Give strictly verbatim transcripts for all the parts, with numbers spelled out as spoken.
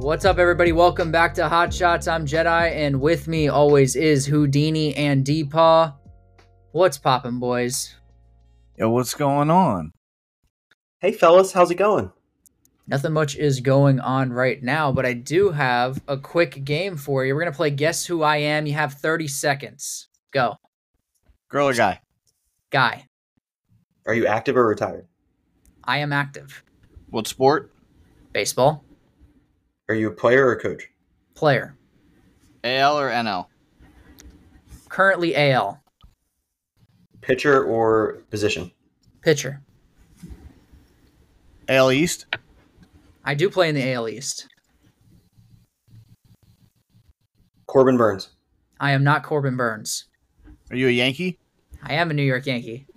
What's up, everybody? Welcome back to Hot Shots. I'm Jedi, and with me always is Houdini and Deepaw. What's poppin', boys? Yo, what's going on? Hey, fellas, how's it going? Nothing much is going on right now, but I do have a quick game for you. We're going to play Guess Who I Am. You have thirty seconds. Go. Girl or guy? Guy. Are you active or retired? I am active. What sport? Baseball. Are you a player or a coach? Player. A L or N L? Currently A L. Pitcher or position? Pitcher. A L East? I do play in the A L East. Corbin Burns. I am not Corbin Burns. Are you a Yankee? I am a New York Yankee.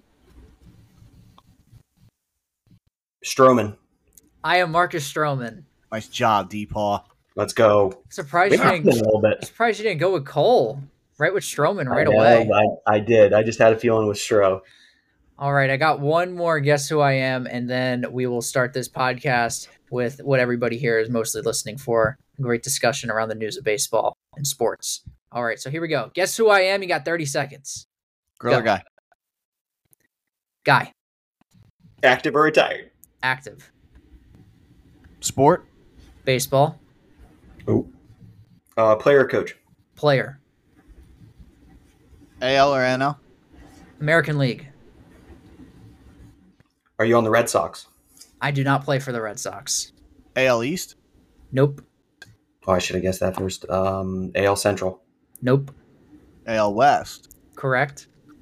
Stroman. I am Marcus Stroman. Nice job, Deepaw. Let's go. Surprised We you knocked didn't. it a little bit. Surprised you didn't go with Cole. Right with Stroman right I know, away. I, I did. I just had a feeling with Stro. All right, I got one more Guess Who I Am, and then we will start this podcast with what everybody here is mostly listening for. A great discussion around the news of baseball and sports. All right, so here we go. Guess Who I Am? You got thirty seconds. Girl Go. or guy? Guy. Active or retired? Active. Sport? Baseball. Oh. Uh, player or coach? Player. A L or N L? American League. Are you on the Red Sox? I do not play for the Red Sox. A L East? Nope. Oh, I should have guessed that first. Um, A L Central. Nope. A L West? Correct.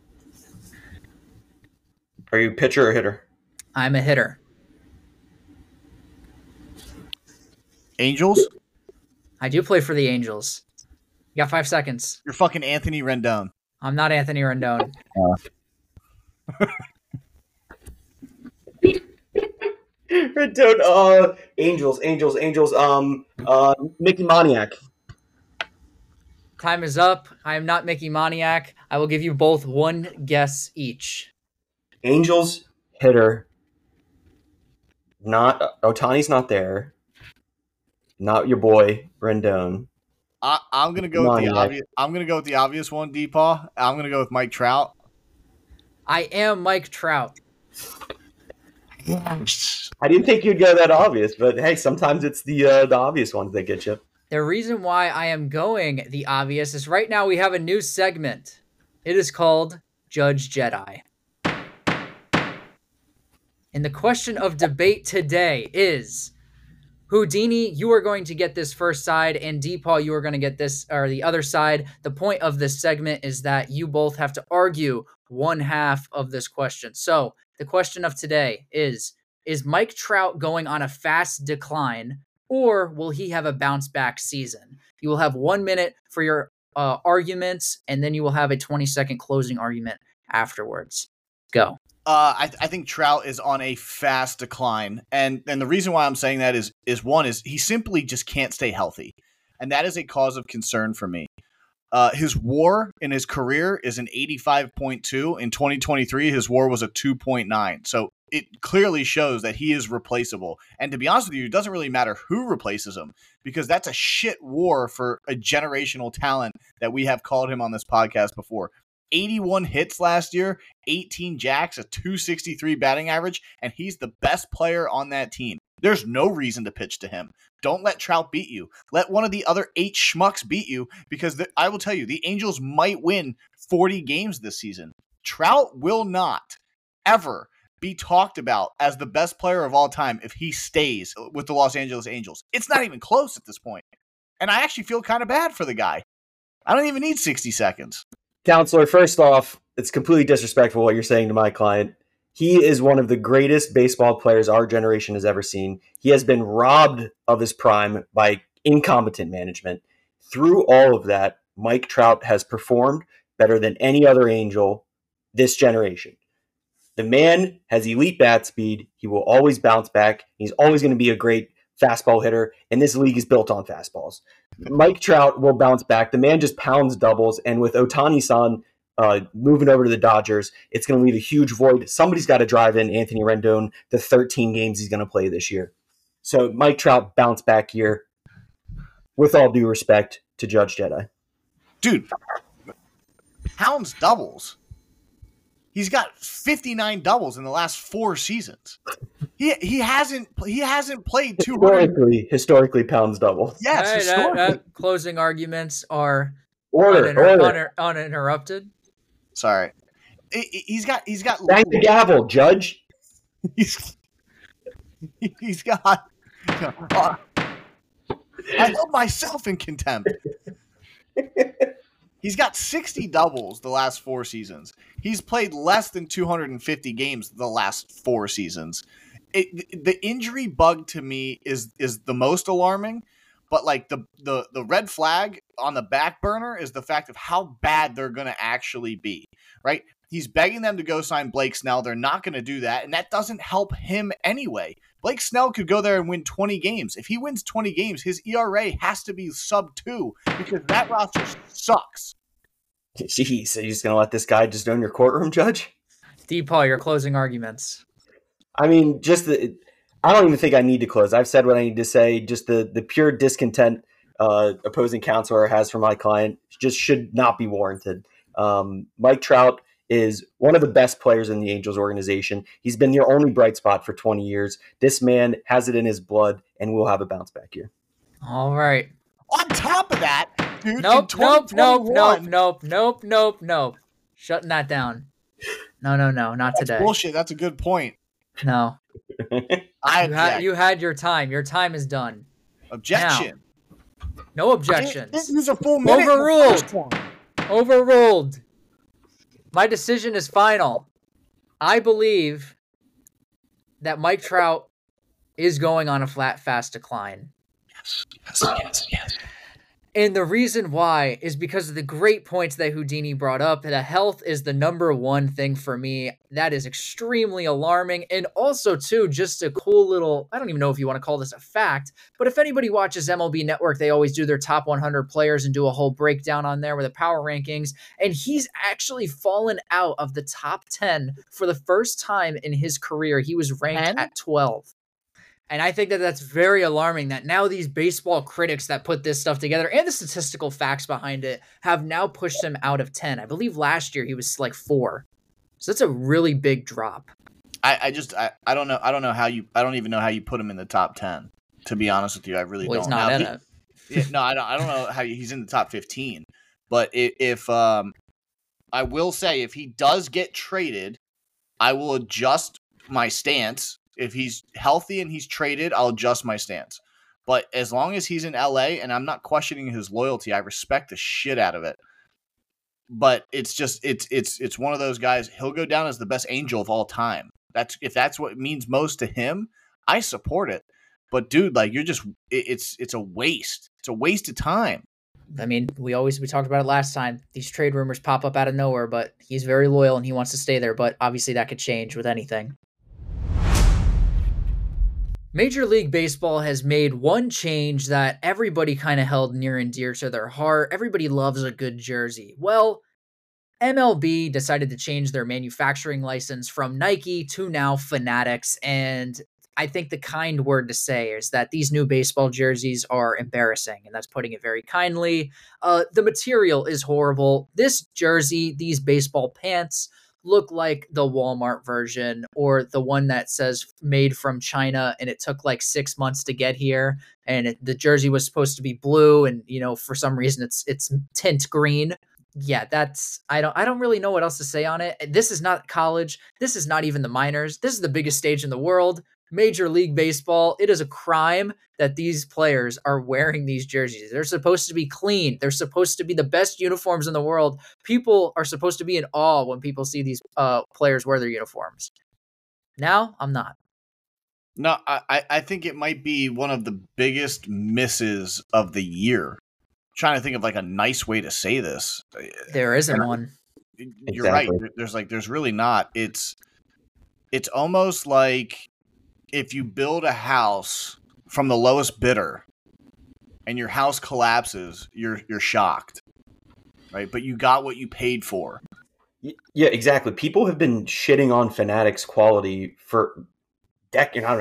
Are you pitcher or hitter? I'm a hitter. Angels? I do play for the Angels. You got five seconds. You're fucking Anthony Rendon. I'm not Anthony Rendon. Dude, uh, Angels, Angels, Angels. Um, uh, Mickey Moniak. Time is up. I am not Mickey Moniak. I will give you both one guess each. Angels hitter. Not Otani's not there. Not your boy Rendon. I, I'm gonna go with the Moniak. obvious. I'm gonna go with the obvious one, Deepaw. I'm gonna go with Mike Trout. I am Mike Trout. I didn't think you'd go that obvious, but hey, sometimes it's the uh, the obvious ones that get you. The reason why I am going the obvious is right now we have a new segment. It is called Judge Jedi. And the question of debate today is, Houdini, you are going to get this first side, and Deepaw, you are going to get this or the other side. The point of this segment is that you both have to argue one half of this question. So the question of today is, is Mike Trout going on a fast decline, or will he have a bounce back season? You will have one minute for your uh, arguments, and then you will have a twenty second closing argument afterwards. Go. Uh, I, I think Trout is on a fast decline, and and the reason why I'm saying that is is one is he simply just can't stay healthy, and that is a cause of concern for me. Uh, his WAR in his career is an eighty-five point two. In twenty twenty-three, his WAR was a two point nine. So it clearly shows that he is replaceable. And to be honest with you, it doesn't really matter who replaces him, because that's a shit WAR for a generational talent that we have called him on this podcast before. eighty-one hits last year, eighteen jacks, a two sixty-three batting average, and he's the best player on that team. There's no reason to pitch to him. Don't let Trout beat you. Let one of the other eight schmucks beat you, because the, I will tell you, the Angels might win forty games this season. Trout will not ever be talked about as the best player of all time if he stays with the Los Angeles Angels. It's not even close at this point. And I actually feel kind of bad for the guy. I don't even need sixty seconds. Counselor, first off, it's completely disrespectful what you're saying to my client. He is one of the greatest baseball players our generation has ever seen. He has been robbed of his prime by incompetent management. Through all of that, Mike Trout has performed better than any other Angel this generation. The man has elite bat speed. He will always bounce back. He's always going to be a great fastball hitter, and this league is built on fastballs. Mike Trout will bounce back. The man just pounds doubles, and with Otani-san uh, moving over to the Dodgers, it's going to leave a huge void. Somebody's got to drive in Anthony Rendon the thirteen games he's going to play this year. So Mike Trout bounce back year. with all due respect to Judge Jedi. Dude, Pounds doubles. He's got fifty-nine doubles in the last four seasons. He he hasn't he hasn't played two hundred. Historically, historically, Pounds double. Yes, Hey, that- historically. that closing arguments are Order, uninter- order. uninter- uninterrupted. Sorry. He- he- He's got he's got Bang the gavel, Judge. he's he's got uh, I held myself in contempt. He's got sixty doubles the last four seasons. He's played less than two hundred fifty games the last four seasons. It, the injury bug to me is is the most alarming, but like the, the the red flag on the back burner is the fact of how bad they're going to actually be, right? He's begging them to go sign Blake Snell. They're not going to do that, and that doesn't help him anyway. Blake Snell could go there and win twenty games. If he wins twenty games, his E R A has to be sub two because that roster sucks. Jeez, so you're just going to let this guy just own your courtroom, Judge? DePaul, your closing arguments. I mean, just the I don't even think I need to close. I've said what I need to say. Just the, the pure discontent uh, opposing counselor has for my client just should not be warranted. Um, Mike Trout is one of the best players in the Angels organization. He's been their only bright spot for twenty years. This man has it in his blood, and we'll have a bounce back here. All right. On top of that, dude, Nope, in nope, nope, nope, 2021 nope, nope, nope, nope. Shutting that down. No, no, no, not That's today. bullshit. That's a good point. No. I You had, object. you had your time. Your time is done. Objection. No objetions. This is a full minute. Overruled. Overruled. My decision is final. I believe that Mike Trout is going on a flat, fast decline. Yes, yes, yes. And the reason why is because of the great points that Houdini brought up. That health is the number one thing for me. That is extremely alarming. And also, too, just a cool little, I don't even know if you want to call this a fact, but if anybody watches M L B Network, they always do their top one hundred players and do a whole breakdown on there with the power rankings. And he's actually fallen out of the top ten for the first time in his career. He was ranked ten? at twelve. And I think that that's very alarming that now these baseball critics that put this stuff together and the statistical facts behind it have now pushed him out of ten. I believe last year he was like four. So that's a really big drop. I, I just I, I don't know I don't know how you I don't even know how you put him in the top ten. To be honest with you, I really Well, don't. he's not Now, in he- it. yeah, no, I don't. I don't know how he's in the top fifteen. But if, if um, I will say if he does get traded, I will adjust my stance. If he's healthy and he's traded, I'll adjust my stance. But as long as he's in L A and I'm not questioning his loyalty, I respect the shit out of it. But it's just it's it's it's one of those guys. He'll go down as the best Angel of all time. That's if that's what means most to him. I support it. But dude, like you're just it, it's it's a waste. It's a waste of time. I mean, we always we talked about it last time. These trade rumors pop up out of nowhere, but he's very loyal and he wants to stay there. But obviously that could change with anything. Major League Baseball has made one change that everybody kind of held near and dear to their heart. Everybody loves a good jersey. Well, M L B decided to change their manufacturing license from Nike to now Fanatics. And I think the kind word to say is that these new baseball jerseys are embarrassing, and that's putting it very kindly. Uh, the material is horrible. This jersey, these baseball pants, look like the Walmart version or the one that says made from China and it took like six months to get here, and it, the jersey was supposed to be blue and you know for some reason it's it's tint green. Yeah, that's I don't I don't really know what else to say on it. This is not college. This is not even the minors. This is the biggest stage in the world. Major League Baseball. It is a crime that these players are wearing these jerseys. They're supposed to be clean. They're supposed to be the best uniforms in the world. People are supposed to be in awe when people see these uh, players wear their uniforms. Now, I'm not. No, I, I think it might be one of the biggest misses of the year. I'm trying to think of like a nice way to say this. There isn't one. You're Exactly. right. There's like there's really not. It's it's almost like if you build a house from the lowest bidder and your house collapses, you're you're shocked. Right? But you got what you paid for. Yeah, exactly. People have been shitting on Fanatics quality for decades, I don't know,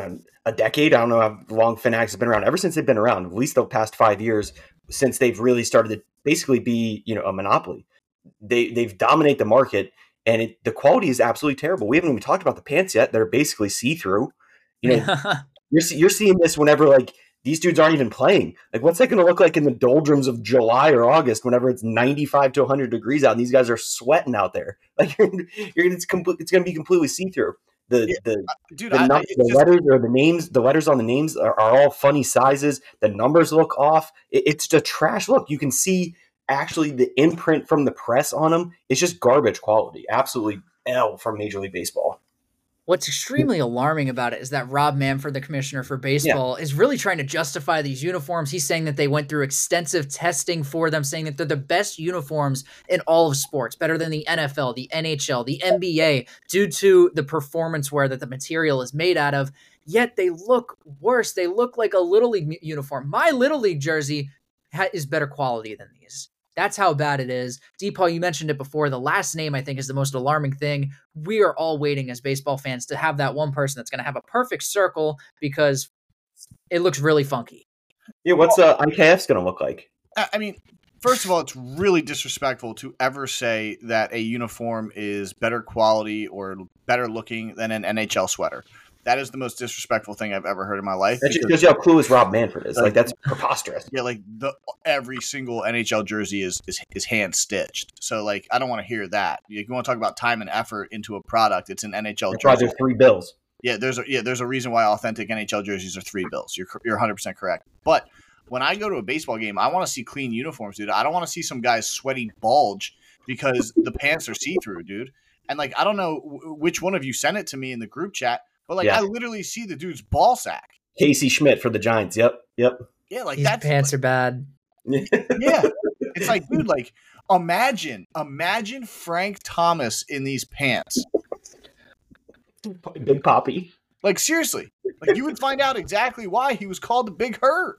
a decade. I don't know how long Fanatics has been around. Ever since they've been around, at least the past five years, since they've really started to basically be, you know, a monopoly. They they've dominate the market, and it, the quality is absolutely terrible. We haven't even talked about the pants yet. They're basically see through. You know, you're you're seeing this whenever like these dudes aren't even playing. Like, what's that going to look like in the doldrums of July or August whenever it's ninety-five to one hundred degrees out and these guys are sweating out there? Like, you're, you're it's complete. It's going to be completely see through. The yeah, the dude, the, I, num- I, the just, letters or the names, the letters on the names are, are all funny sizes. The numbers look off. It, it's a trash look. You can see actually the imprint from the press on them. It's just garbage quality. Absolutely L from Major League Baseball. What's extremely alarming about it is that Rob Manfred, the commissioner for baseball, yeah. is really trying to justify these uniforms. He's saying that they went through extensive testing for them, saying that they're the best uniforms in all of sports, better than the N F L, the N H L, the N B A, due to the performance wear that the material is made out of. Yet they look worse. They look like a Little League uniform. My Little League jersey ha- is better quality than these. That's how bad it is. D-Paul, you mentioned it before. The last name, I think, is the most alarming thing. We are all waiting as baseball fans to have that one person that's going to have a perfect circle because it looks really funky. Yeah, what's uh, I K F's going to look like? I mean, first of all, it's really disrespectful to ever say that a uniform is better quality or better looking than an N H L sweater. That is the most disrespectful thing I've ever heard in my life. That just shows you how clueless Rob Manfred is. Like, that's preposterous. Yeah, like the every single N H L jersey is is, is hand stitched. So like, I don't want to hear that. You want to talk about time and effort into a product? It's an N H L that's jersey. Why there's three bills. Yeah, there's a, yeah, there's a reason why authentic N H L jerseys are three bills. You're you're one hundred percent correct. But when I go to a baseball game, I want to see clean uniforms, dude. I don't want to see some guy's sweaty bulge because the pants are see through, dude. And like, I don't know w- which one of you sent it to me in the group chat. But, like, yeah. I literally see the dude's ball sack. Casey Schmidt for the Giants. Yep. Yep. Yeah, like, These that's pants like, are bad. Yeah. It's like, dude, like, imagine, imagine Frank Thomas in these pants. Big Poppy. Like, seriously. Like, you would find out exactly why he was called the Big Hurt.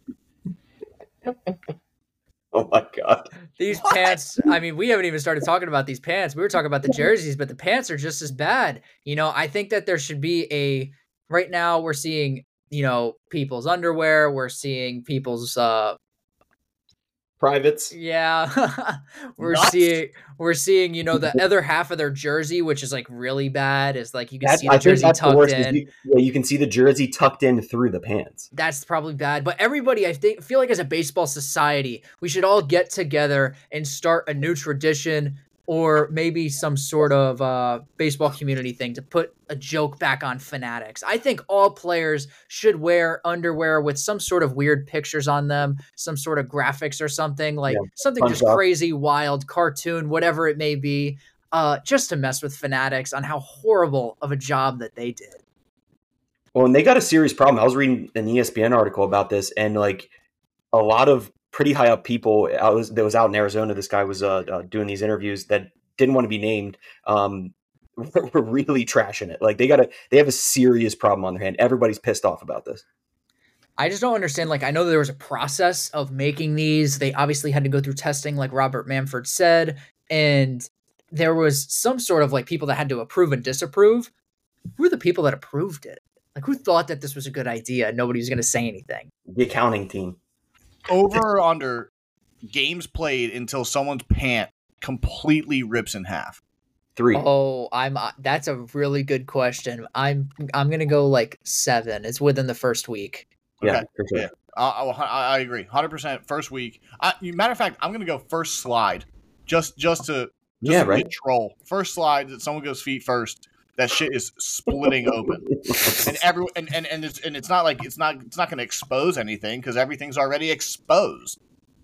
Oh, my God. These what? pants, I mean, we haven't even started talking about these pants. We were talking about the jerseys, but the pants are just as bad. You know, I think that there should be a, right now we're seeing, you know, people's underwear. We're seeing people's, uh, privates. Yeah. we're Nuts. seeing, we're seeing, you know, the other half of their jersey, which is like really bad, is like, you can that's, see the I jersey tucked in. You, yeah, you can see the jersey tucked in through the pants. That's probably bad. But everybody, I think, feel like as a baseball society, we should all get together and start a new tradition or maybe some sort of uh, baseball community thing to put a joke back on Fanatics. I think all players should wear underwear with some sort of weird pictures on them, some sort of graphics or something, like yeah, something just up. crazy, wild, cartoon, whatever it may be, uh, just to mess with Fanatics on how horrible of a job that they did. Well, and they got a serious problem. I was reading an E S P N article about this, and like a lot of pretty high up people I was that was out in Arizona. This guy was uh, uh, doing these interviews that didn't want to be named. Um, we're really trashing it. Like they got a they have a serious problem on their hand. Everybody's pissed off about this. I just don't understand. Like, I know there was a process of making these. They obviously had to go through testing, like Robert Manfred said, and there was some sort of like people that had to approve and disapprove. Who are the people that approved it? Like, who thought that this was a good idea? Nobody was going to say anything. The accounting team. Over or under games played until someone's pant completely rips in half? Three. Oh, I'm. Uh, that's a really good question. I'm. I'm gonna go like seven. It's within the first week. Okay. Yeah, for sure. Yeah. I, I, I agree. one hundred percent first week. I, matter of fact, I'm gonna go first slide, just just to just yeah, to right. troll. First slide that someone goes feet first. That shit is splitting open, and every and and and it's, and it's not like it's not it's not going to expose anything because everything's already exposed.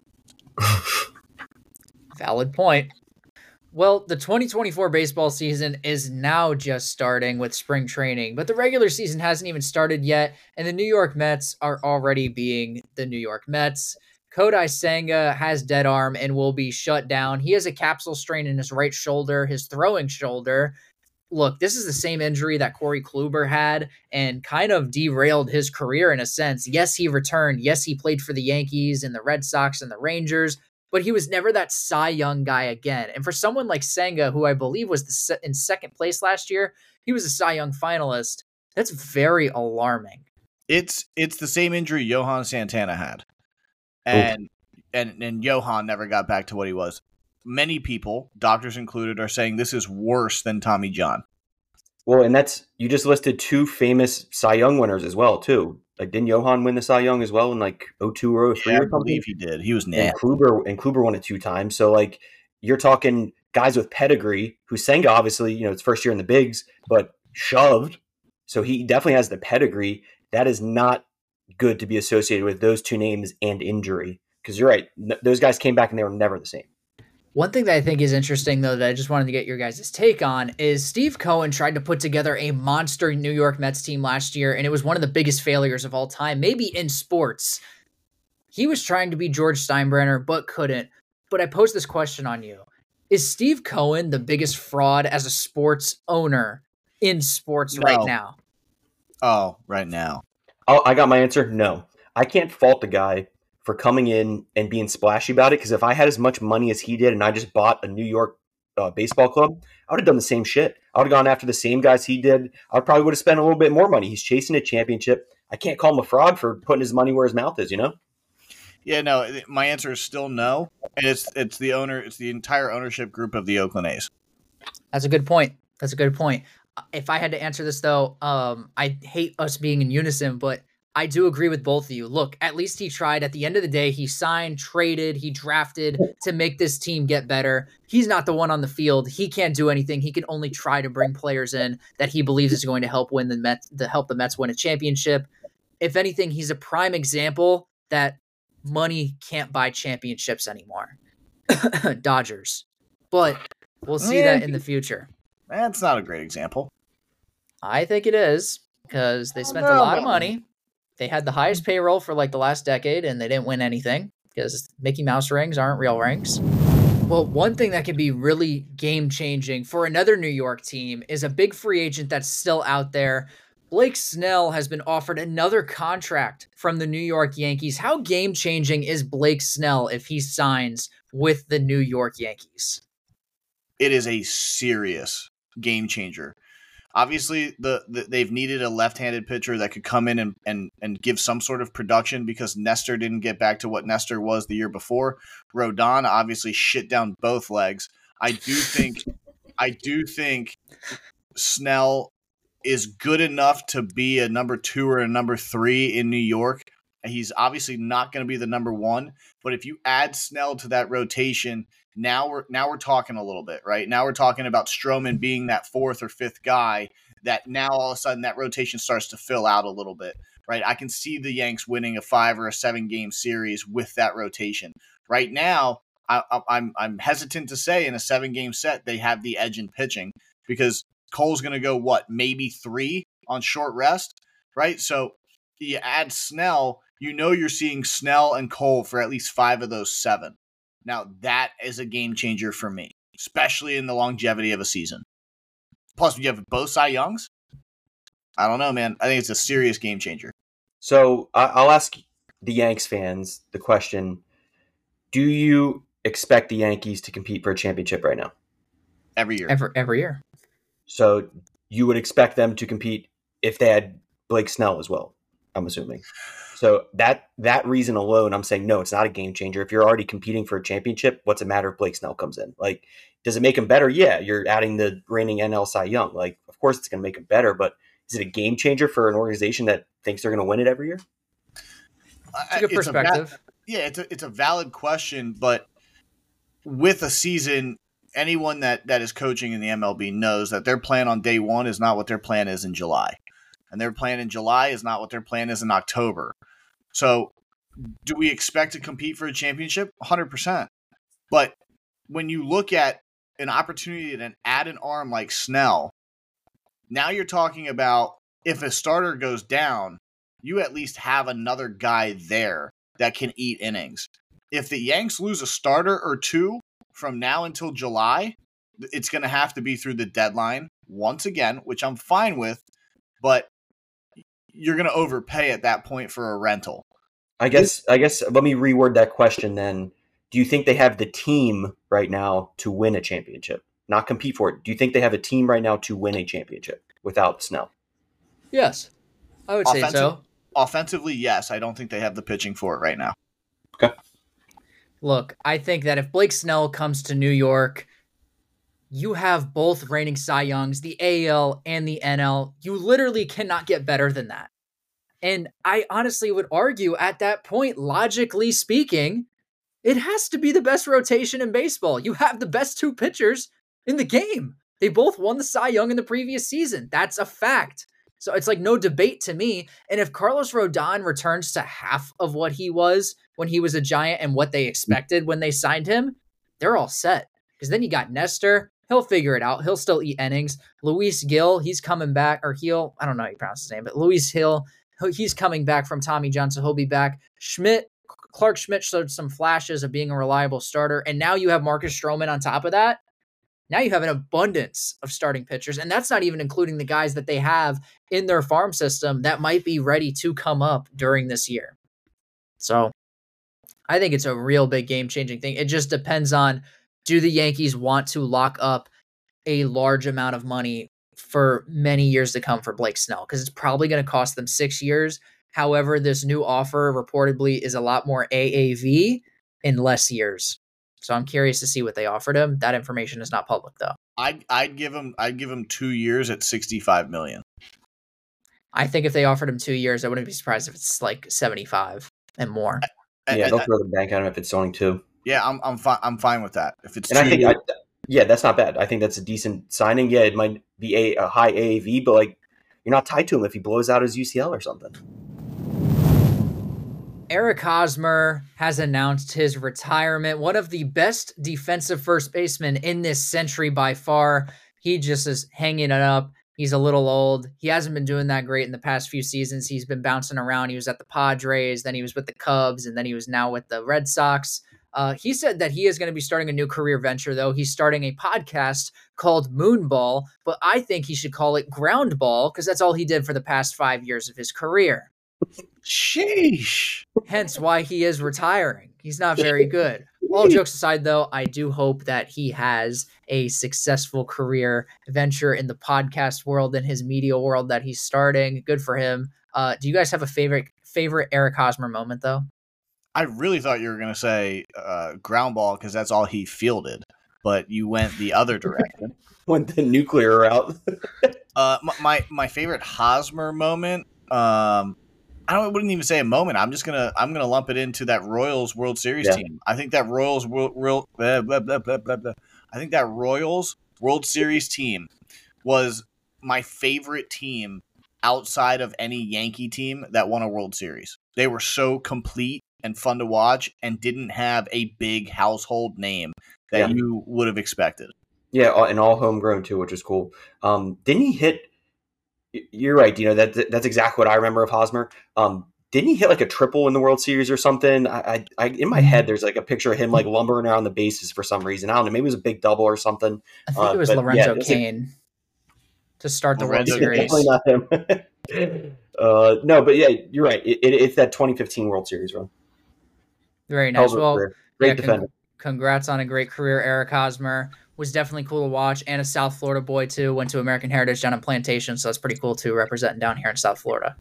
Valid point. Well, the twenty twenty-four baseball season is now just starting with spring training, but the regular season hasn't even started yet, and the New York Mets are already being the New York Mets. Kodai Senga has dead arm and will be shut down. He has a capsule strain in his right shoulder, his throwing shoulder. Look, this is the same injury that Corey Kluber had and kind of derailed his career in a sense. Yes, he returned. Yes, he played for the Yankees and the Red Sox and the Rangers, but he was never that Cy Young guy again. And for someone like Senga, who I believe was the se- in second place last year, he was a Cy Young finalist. That's very alarming. It's it's the same injury Johan Santana had, and and and Johan never got back to what he was. Many people, doctors included, are saying this is worse than Tommy John. Well, and that's you just listed two famous Cy Young winners as well, too. Like, didn't Johan win the Cy Young as well in like oh two or oh three Yeah, or I something? believe he did. He was nasty. And Kluber and Kluber won it two times. So like you're talking guys with pedigree. Who Senga obviously, you know, it's first year in the bigs, but shoved. So he definitely has the pedigree. That is not good to be associated with those two names and injury. Because you're right, N- those guys came back and they were never the same. One thing that I think is interesting, though, that I just wanted to get your guys' take on is Steve Cohen tried to put together a monster New York Mets team last year, and it was one of the biggest failures of all time, maybe in sports. He was trying to be George Steinbrenner, but couldn't. But I pose this question on you. Is Steve Cohen the biggest fraud as a sports owner in sports No. right now? Oh, right now. Oh, I got my answer. No, I can't fault the guy for coming in and being splashy about it. Because if I had as much money as he did and I just bought a New York uh, baseball club, I would have done the same shit. I would have gone after the same guys he did. I probably would have spent a little bit more money. He's chasing a championship. I can't call him a fraud for putting his money where his mouth is, you know? Yeah, no, my answer is still no. And it's it's the owner, it's the entire ownership group of the Oakland A's. That's a good point. That's a good point. If I had to answer this, though, um, I hate us being in unison, but I do agree with both of you. Look, at least he tried. At the end of the day, he signed, traded, he drafted to make this team get better. He's not the one on the field. He can't do anything. He can only try to bring players in that he believes is going to help win the Mets, to help the Mets win a championship. If anything, he's a prime example that money can't buy championships anymore. Dodgers. But we'll see Yeah. that in the future. That's not a great example. I think it is because they spent no, a lot of but- money. They had the highest payroll for like the last decade and they didn't win anything because Mickey Mouse rings aren't real rings. Well, one thing that can be really game changing for another New York team is a big free agent that's still out there. Blake Snell has been offered another contract from the New York Yankees. How game changing is Blake Snell if he signs with the New York Yankees? It is a serious game changer. Obviously, the, the they've needed a left-handed pitcher that could come in and, and, and give some sort of production because Nestor didn't get back to what Nestor was the year before. Rodon obviously shit down both legs. I do think I do think Snell is good enough to be a number two or a number three in New York. He's obviously not going to be the number one, but if you add Snell to that rotation, now we're now we're talking a little bit, right? Now we're talking about Stroman being that fourth or fifth guy that now all of a sudden that rotation starts to fill out a little bit, right? I can see the Yanks winning a five or a seven game series with that rotation. Right now, I, I, I'm I'm hesitant to say in a seven game set they have the edge in pitching because Cole's going to go what maybe three on short rest, right? So you add Snell, you know you're seeing Snell and Cole for at least five of those seven. Now, that is a game changer for me, especially in the longevity of a season. Plus, you have both Cy Youngs. I don't know, man. I think it's a serious game changer. So I- I'll ask the Yanks fans the question, do you expect the Yankees to compete for a championship right now? Every year. Every, every year. So you would expect them to compete if they had Blake Snell as well, I'm assuming. So that that reason alone, I'm saying, no, it's not a game changer. If you're already competing for a championship, what's it matter if Blake Snell comes in? Like, does it make him better? Yeah, you're adding the reigning N L Cy Young. Like, of course it's going to make him better, but is it a game changer for an organization that thinks they're going to win it every year? It's a good It's perspective. va- yeah, it's a, it's a valid question, but with a season, anyone that, that is coaching in the M L B knows that their plan on day one is not what their plan is in July. And their plan in July is not what their plan is in October. So do we expect to compete for a championship? one hundred percent. But when you look at an opportunity to add an arm like Snell, now you're talking about if a starter goes down, you at least have another guy there that can eat innings. If the Yanks lose a starter or two from now until July, it's going to have to be through the deadline once again, which I'm fine with, but you're going to overpay at that point for a rental. I guess I guess let me reword that question then. Do you think they have the team right now to win a championship? Not compete for it. Do you think they have a team right now to win a championship without Snell? Yes, I would say Offensive- so. offensively, yes. I don't think they have the pitching for it right now. Okay. Look, I think that if Blake Snell comes to New York, you have both reigning Cy Youngs, the A L and the N L. You literally cannot get better than that. And I honestly would argue at that point, logically speaking, it has to be the best rotation in baseball. You have the best two pitchers in the game. They both won the Cy Young in the previous season. That's a fact. So it's like no debate to me. And if Carlos Rodon returns to half of what he was when he was a Giant and what they expected when they signed him, they're all set. Because then you got Nestor. He'll figure it out. He'll still eat innings. Luis Gil, he's coming back. Or Heal, I don't know how you pronounce his name, but Luis Hill, he's coming back from Tommy John, so he'll be back. Schmidt, Clark Schmidt showed some flashes of being a reliable starter. And now you have Marcus Stroman on top of that. Now you have an abundance of starting pitchers, and that's not even including the guys that they have in their farm system that might be ready to come up during this year. So I think it's a real big game-changing thing. It just depends on, do the Yankees want to lock up a large amount of money for many years to come for Blake Snell? Because it's probably going to cost them six years. However, this new offer reportedly is a lot more A A V in less years. So I'm curious to see what they offered him. That information is not public, though. I'd I'd give him I'd give him two years at sixty-five million. I think if they offered him two years, I wouldn't be surprised if it's like seventy-five and more. And, yeah, and, they'll throw the bank on him if it's only two. Yeah, I'm I'm fine. I'm fine with that. If it's and two I think, years, I, yeah, that's not bad. I think that's a decent signing. Yeah, it might be a, a high A A V, but like you're not tied to him if he blows out his U C L or something. Eric Hosmer has announced his retirement. One of the best defensive first basemen in this century by far. He just is hanging it up. He's a little old. He hasn't been doing that great in the past few seasons. He's been bouncing around. He was at the Padres, then he was with the Cubs, and then he was now with the Red Sox. Uh, he said that he is going to be starting a new career venture, though. He's starting a podcast called Moonball, but I think he should call it Groundball because that's all he did for the past five years of his career. Sheesh. Hence why he is retiring. He's not very good. All jokes aside, though, I do hope that he has a successful career venture in the podcast world and his media world that he's starting. Good for him. Uh, do you guys have a favorite favorite Eric Hosmer moment, though? I really thought you were going to say uh, ground ball because that's all he fielded, but you went the other direction. Went the nuclear route. uh, my, my my favorite Hosmer moment. Um, I don't. I wouldn't even say a moment. I'm just gonna. I'm gonna lump it into that Royals World Series Yeah. team. I think that Royals World. World blah, blah, blah, blah, blah, blah. I think that Royals World Series team was my favorite team outside of any Yankee team that won a World Series. They were so complete and fun to watch, and didn't have a big household name that Yeah. you would have expected. Yeah, and all homegrown too, which is cool. Um, didn't he hit? You're right. You know that that's exactly what I remember of Hosmer. Um, didn't he hit like a triple in the World Series or something? I, I, I in my head, there's like a picture of him like lumbering around the bases for some reason. I don't know. Maybe it was a big double or something. I think Uh, it was but Lorenzo yeah, it's a- Cain to start the Lorenzo World Cain. Series. Definitely not him. uh, no, but yeah, you're right. It, it, it's that twenty fifteen World Series run. Very Hell nice. of a Well, career. Great yeah, defender. con- congrats on a great career, Eric Hosmer. Was definitely cool to watch, and a South Florida boy too. Went to American Heritage down in Plantation, so that's pretty cool too, representing down here in South Florida.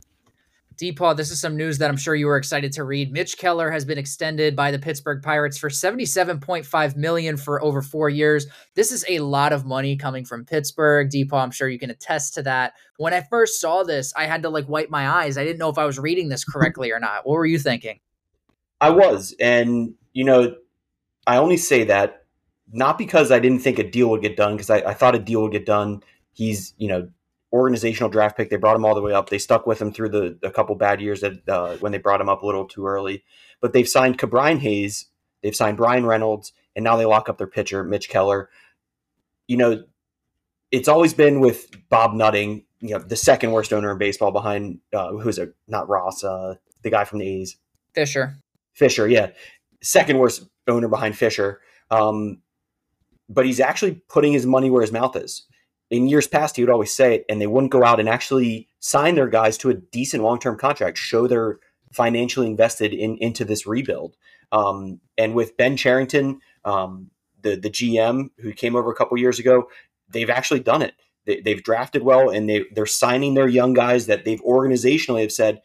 D-Paul, this is some news that I'm sure you were excited to read. Mitch Keller has been extended by the Pittsburgh Pirates for seventy-seven point five million dollars for over four years. This is a lot of money coming from Pittsburgh. D-Paul, I'm sure you can attest to that. When I first saw this, I had to like wipe my eyes. I didn't know if I was reading this correctly or not. What were you thinking? I was, and you know, I only say that not because I didn't think a deal would get done, because I, I thought a deal would get done. He's, you know, organizational draft pick. They brought him all the way up. They stuck with him through the a couple bad years that uh, when they brought him up a little too early. But they've signed Cabrian Hayes, they've signed Brian Reynolds, and now they lock up their pitcher, Mitch Keller. You know, it's always been with Bob Nutting, you know, the second worst owner in baseball behind uh, who's a not Ross, uh, the guy from the A's. Fisher. Fisher, yeah. Second worst owner behind Fisher. Um, but he's actually putting his money where his mouth is. In years past, he would always say it, and they wouldn't go out and actually sign their guys to a decent long-term contract, show they're financially invested in into this rebuild. Um, and with Ben Cherington, um, the, the G M who came over a couple years ago, they've actually done it. They, they've drafted well, and they, they're signing their young guys that they've organizationally have said,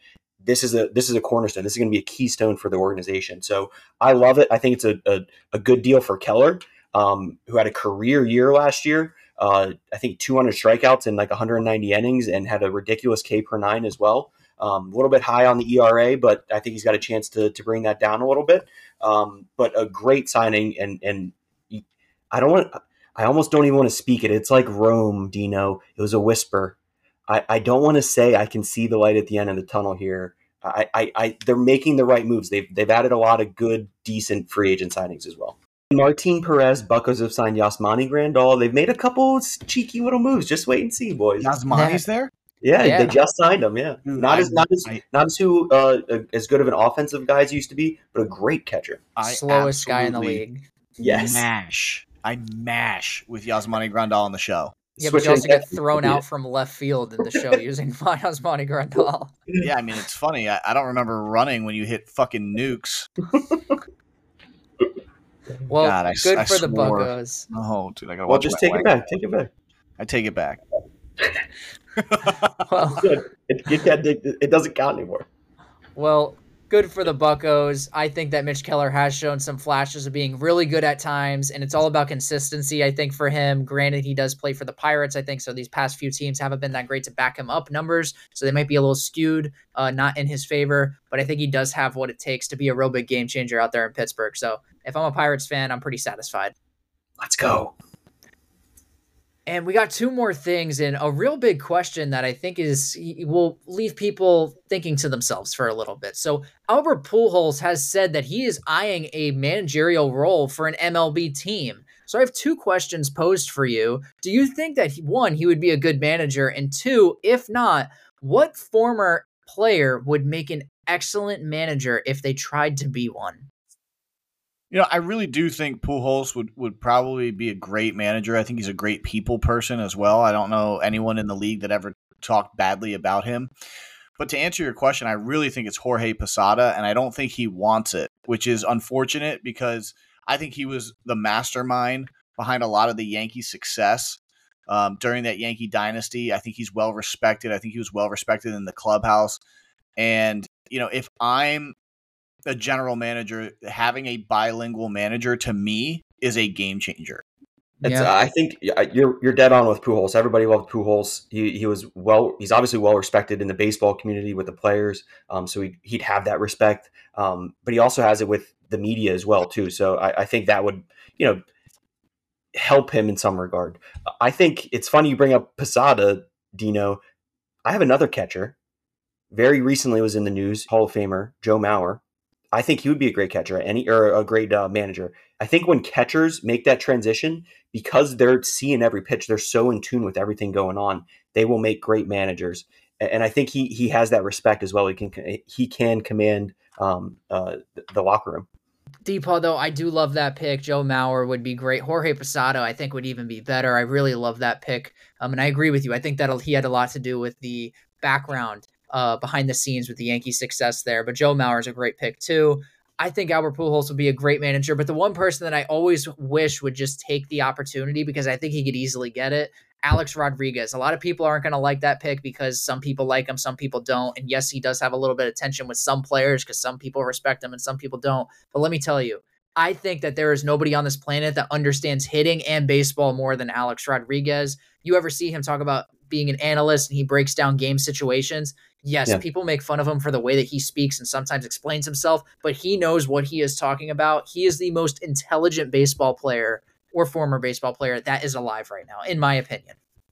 this is a this is a cornerstone. This is going to be a keystone for the organization. So I love it. I think it's a a, a good deal for Keller, um, who had a career year last year. Uh, I think two hundred strikeouts in like one hundred ninety innings and had a ridiculous K per nine as well. Um, a little bit high on the E R A, but I think he's got a chance to to bring that down a little bit. Um, but a great signing, and and I don't want. I almost don't even want to speak it. It's like Rome, Dino. It was a whisper. I, I don't want to say I can see the light at the end of the tunnel here. I, I, I they're making the right moves. They've they've added a lot of good, decent free agent signings as well. Martin Perez, Buccos have signed Yasmani Grandal. They've made a couple cheeky little moves. Just wait and see, boys. Yasmani's there? Yeah, Yeah. they just signed him. Yeah, Dude, not I- as not as I- not as who uh, as good of an offensive guy as he used to be, but a great catcher. I Slowest guy in the absolutely league. Yes. Mash. I mash with Yasmani Grandal on the show. Yeah, but you Switching also get catchers thrown could be out it. from left field in the show using Yasmani Grandal. Yeah, I mean, it's funny. I, I don't remember running when you hit fucking nukes. Well, God, I- good I for the swore. Buccos. Oh, dude, I gotta Well, watch just my take it language. back. Take it back. I take it back. Well, Good. It, it, can't- it, it doesn't count anymore. well, good for the Buccos. I think that Mitch Keller has shown some flashes of being really good at times, and it's all about consistency, I think, for him. Granted, he does play for the Pirates, I think, so these past few teams haven't been that great to back him up numbers, so they might be a little skewed, uh, not in his favor, but I think he does have what it takes to be a real big game changer out there in Pittsburgh. So if I'm a Pirates fan, I'm pretty satisfied. Let's go. And we got two more things, and a real big question that I think is will leave people thinking to themselves for a little bit. So Albert Pujols has said that he is eyeing a managerial role for an M L B team. So I have two questions posed for you. Do you think that, he- one, he would be a good manager? And two, if not, what former player would make an excellent manager if they tried to be one? You know, I really do think Pujols would, would probably be a great manager. I think he's a great people person as well. I don't know anyone in the league that ever talked badly about him. But to answer your question, I really think it's Jorge Posada, and I don't think he wants it, which is unfortunate because I think he was the mastermind behind a lot of the Yankees' success um, during that Yankee dynasty. I think he's well respected. I think he was well respected in the clubhouse. And, you know, if I'm a general manager, having a bilingual manager to me is a game changer. It's, Yeah. uh, I think yeah, you're you're dead on with Pujols. Everybody loved Pujols. He he was well. He's obviously well respected in the baseball community with the players. Um, so he he'd have that respect. Um, but he also has it with the media as well too. So I, I think that would you know help him in some regard. I think it's funny you bring up Posada, Dino. I have another catcher. Very recently was in the news. Hall of Famer Joe Mauer. I think he would be a great catcher, any or a great uh, manager. I think when catchers make that transition, because they're seeing every pitch, they're so in tune with everything going on, they will make great managers. And I think he he has that respect as well. He can he can command um, uh, the locker room. Deepa, though, I do love that pick. Joe Mauer would be great. Jorge Posada, I think, would even be better. I really love that pick. Um, and I agree with you. I think that he had a lot to do with the background uh, behind the scenes with the Yankees' success there. But Joe Mauer is a great pick, too. I think Albert Pujols would be a great manager. But the one person that I always wish would just take the opportunity, because I think he could easily get it, Alex Rodriguez. A lot of people aren't going to like that pick because some people like him, some people don't. And yes, he does have a little bit of tension with some players because some people respect him and some people don't. But let me tell you, I think that there is nobody on this planet that understands hitting and baseball more than Alex Rodriguez. You ever see him talk about being an analyst and he breaks down game situations? Yes, Yeah. people make fun of him for the way that he speaks and sometimes explains himself, but he knows what he is talking about. He is the most intelligent baseball player or former baseball player that is alive right now, in my opinion.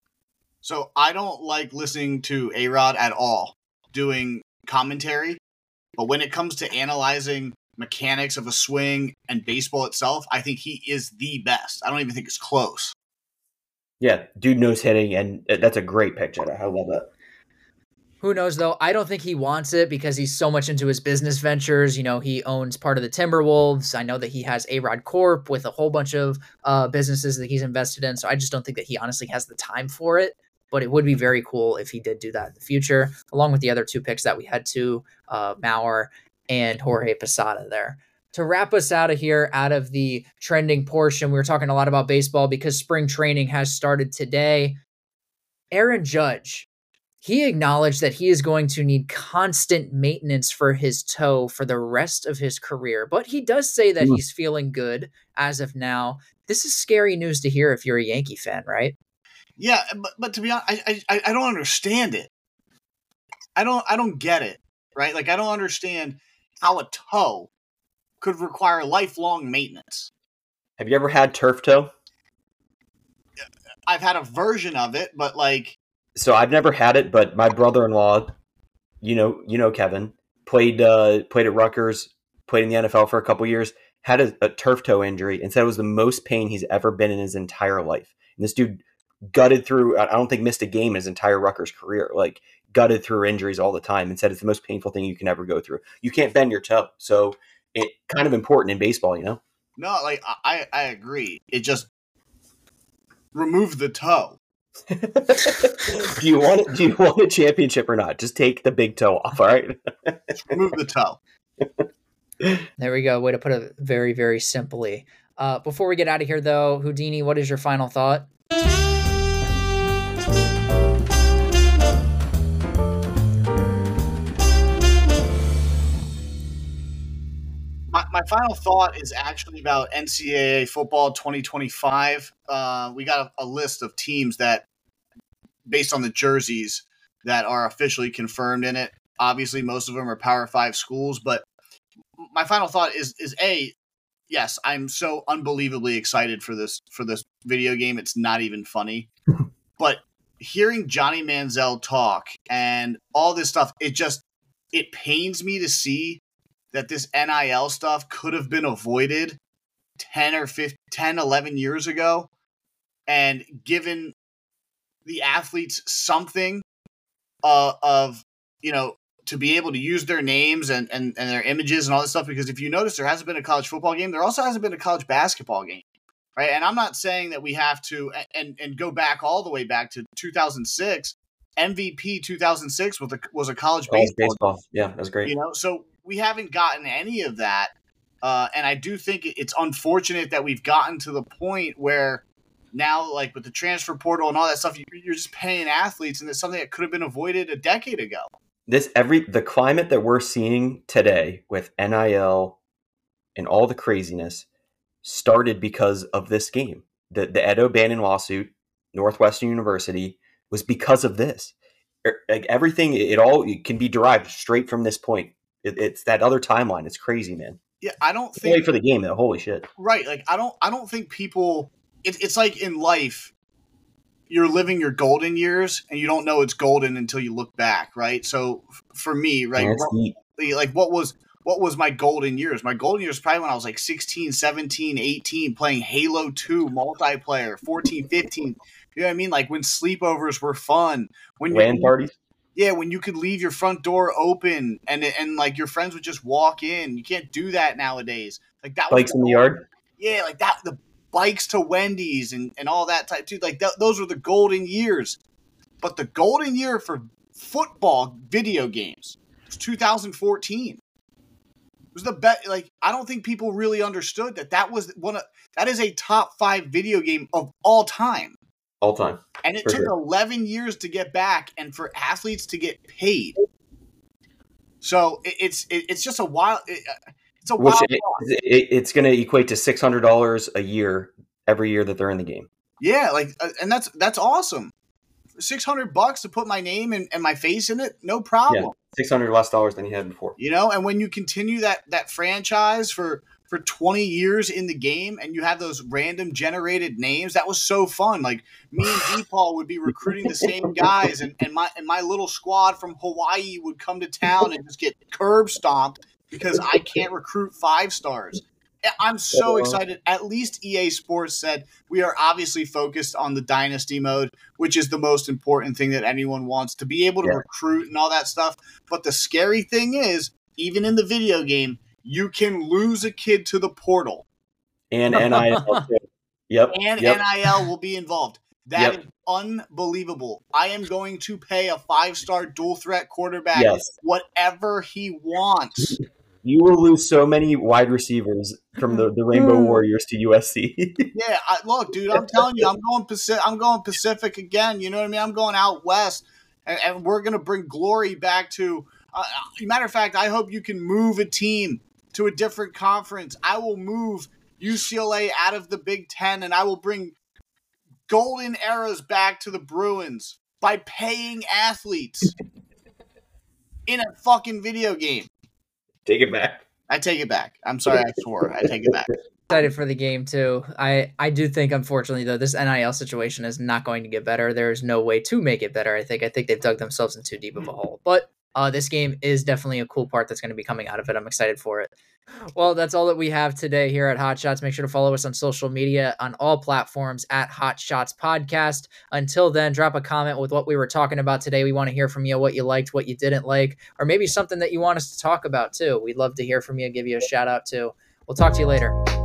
So I don't like listening to A-Rod at all doing commentary, but when it comes to analyzing mechanics of a swing and baseball itself, I think he is the best. I don't even think it's close. Yeah, dude knows hitting, and that's a great pick, Jedi. I love that. Who knows, though? I don't think he wants it because he's so much into his business ventures. You know, he owns part of the Timberwolves. I know that he has A-Rod Corp with a whole bunch of uh, businesses that he's invested in. So I just don't think that he honestly has the time for it. But it would be very cool if he did do that in the future, along with the other two picks that we had too, uh, Mauer and Jorge Posada there. To wrap us out of here, out of the trending portion, we were talking a lot about baseball because spring training has started today. Aaron Judge. he acknowledged that he is going to need constant maintenance for his toe for the rest of his career. But he does say that Mm. he's feeling good as of now. This is scary news to hear if you're a Yankee fan, right? Yeah, but, but to be honest, I, I I don't understand it. I don't I don't get it, right? Like, I don't understand how a toe could require lifelong maintenance. Have you ever had turf toe? I've had a version of it, but like, So I've never had it, but my brother-in-law, you know, you know Kevin, played uh, played at Rutgers, played in the N F L for a couple years, had a, a turf toe injury, and said it was the most pain he's ever been in his entire life. And this dude gutted through, I don't think missed a game his entire Rutgers career, like gutted through injuries all the time, and said it's the most painful thing you can ever go through. You can't bend your toe. So it's kind of important in baseball, you know? no, like I, I agree. It just remove the toe. do you want do you want a championship or not? Just take the big toe off, all right? Just remove the toe. There we go. Way to put it very, very simply. Uh, before we get out of here, though, Houdini, what is your final thought? My, my final thought is actually about N C double A football twenty twenty-five. Uh, we got a, a list of teams that, based on the jerseys, that are officially confirmed in it. Obviously, most of them are Power Five schools, but my final thought is is a yes, I'm so unbelievably excited for this for this video game. It's not even funny, but hearing Johnny Manziel talk and all this stuff, it just it pains me to see that this N I L stuff could have been avoided ten or fifteen, ten, eleven years ago, and given the athletes something uh, of, you know, to be able to use their names and, and, and their images and all this stuff. Because if you notice, there hasn't been a college football game. There also hasn't been a college basketball game, right? And I'm not saying that we have to and and go back all the way back to two thousand six. M V P two thousand six was a, was a college College baseball, baseball. Yeah, that's great. you know, so we haven't gotten any of that. Uh, and I do think it's unfortunate that we've gotten to the point where now, like with the transfer portal and all that stuff, you're just paying athletes, and it's something that could have been avoided a decade ago. This every the climate that we're seeing today with N I L and all the craziness started because of this game. The the Ed O'Bannon lawsuit, Northwestern University, was because of this. Like everything, it all it can be derived straight from this point. It, it's that other timeline. It's crazy, man. Yeah, I don't Can't think wait for the game though. Holy shit! right. Like I don't, I don't think people. It, it's like in life, you're living your golden years, and you don't know it's golden until you look back, right? So f- for me, right, Man, it's what- deep. like what was what was my golden years? My golden years probably when I was like sixteen, seventeen, eighteen, playing Halo two multiplayer, fourteen, fifteen. You know what I mean? Like when sleepovers were fun. When you, LAN parties. yeah, when you could leave your front door open and and like your friends would just walk in. You can't do that nowadays. Like that was Bikes in the yard. yeah, like that the bikes to Wendy's and, and all that type too. Like th- those were the golden years. But the golden year for football video games was two thousand fourteen. It was the best. Like I don't think people really understood that that was one of that is a top five video game of all time. All time. And it For took sure. eleven years to get back and for athletes to get paid. So it, it's it, it's just a wild it, it's a Which wild it, thought. it, it's going to equate to six hundred dollars a year every year that they're in the game. Yeah, like uh, and that's that's awesome. six hundred bucks to put my name and, and my face in it, no problem. Yeah, six hundred less dollars than he had before. You know, and when you continue that that franchise for for twenty years in the game and you have those random generated names, that was so fun. Like me and DePaul would be recruiting the same guys and, and my and my little squad from Hawaii would come to town and just get curb stomped because I can't recruit five stars. I'm so excited. At least E A Sports said we are obviously focused on the dynasty mode, which is the most important thing that anyone wants, to be able to Yeah. recruit and all that stuff. But the scary thing is, even in the video game, you can lose a kid to the portal, And N I L too. Yep. and yep. N I L will be involved. That Yep. is unbelievable. I am going to pay a five-star dual threat quarterback Yes. whatever he wants. You will lose so many wide receivers from the, the Rainbow Warriors to U S C. Yeah, I, look, dude, I'm telling you, I'm going Pacific. I'm going Pacific again. You know what I mean? I'm going out west, and, and we're going to bring glory back to. Uh, matter of fact, I hope you can move a team to a different conference. I will move U C L A out of the Big Ten, and I will bring golden eras back to the Bruins by paying athletes in a fucking video game. Take it back. I take it back. I'm sorry, I swore. I take it back. Excited for the game too. I I do think, unfortunately, though, this N I L situation is not going to get better. There is no way to make it better. I think. I think they've dug themselves in too deep of a hole. But uh, this game is definitely a cool part that's going to be coming out of it. I'm excited for it. Well, that's all that we have today here at Hot Shots. Make sure to follow us on social media on all platforms at Hot Shots Podcast. Until then, drop a comment with what we were talking about today. We want to hear from you, what you liked, what you didn't like, or maybe something that you want us to talk about too. We'd love to hear from you and give you a shout out too. We'll talk to you later.